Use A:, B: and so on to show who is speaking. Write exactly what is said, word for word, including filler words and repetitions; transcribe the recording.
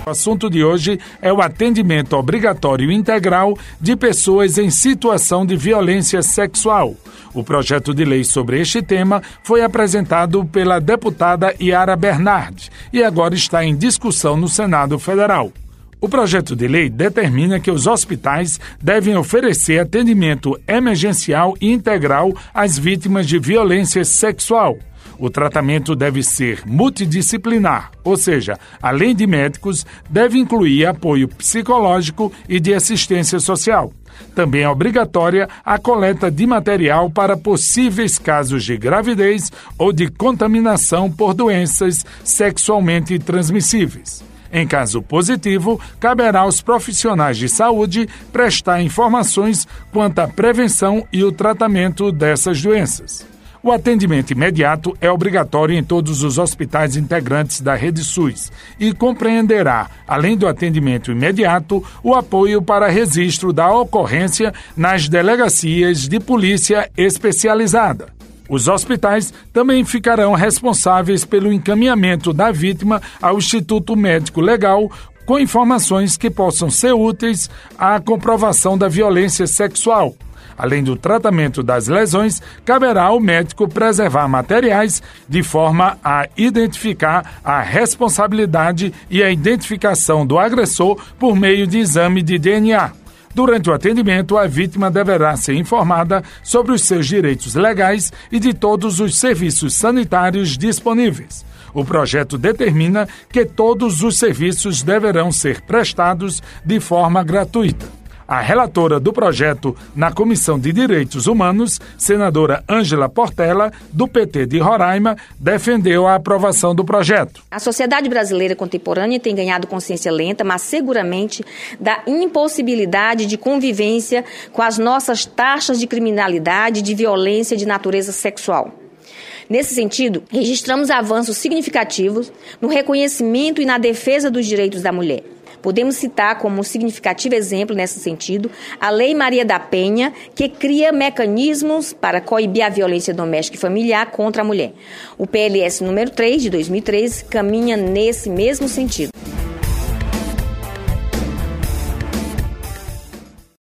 A: O assunto de hoje é o atendimento obrigatório integral de pessoas em situação de violência sexual. O projeto de lei sobre este tema foi apresentado pela deputada Yara Bernardi e agora está em discussão no Senado Federal. O projeto de lei determina que os hospitais devem oferecer atendimento emergencial e integral às vítimas de violência sexual. O tratamento deve ser multidisciplinar, ou seja, além de médicos, deve incluir apoio psicológico e de assistência social. Também é obrigatória a coleta de material para possíveis casos de gravidez ou de contaminação por doenças sexualmente transmissíveis. Em caso positivo, caberá aos profissionais de saúde prestar informações quanto à prevenção e o tratamento dessas doenças. O atendimento imediato é obrigatório em todos os hospitais integrantes da rede SUS e compreenderá, além do atendimento imediato, o apoio para registro da ocorrência nas delegacias de polícia especializada. Os hospitais também ficarão responsáveis pelo encaminhamento da vítima ao Instituto Médico Legal com informações que possam ser úteis à comprovação da violência sexual. Além do tratamento das lesões, caberá ao médico preservar materiais de forma a identificar a responsabilidade e a identificação do agressor por meio de exame de D N A. Durante o atendimento, a vítima deverá ser informada sobre os seus direitos legais e de todos os serviços sanitários disponíveis. O projeto determina que todos os serviços deverão ser prestados de forma gratuita. A relatora do projeto na Comissão de Direitos Humanos, senadora Ângela Portela, do P T de Roraima, defendeu a aprovação do projeto.
B: A sociedade brasileira contemporânea tem ganhado consciência lenta, mas seguramente da impossibilidade de convivência com as nossas taxas de criminalidade e de violência de natureza sexual. Nesse sentido, registramos avanços significativos no reconhecimento e na defesa dos direitos da mulher. Podemos citar como significativo exemplo nesse sentido a Lei Maria da Penha, que cria mecanismos para coibir a violência doméstica e familiar contra a mulher. O P L S número três, de dois mil e treze, caminha nesse mesmo sentido.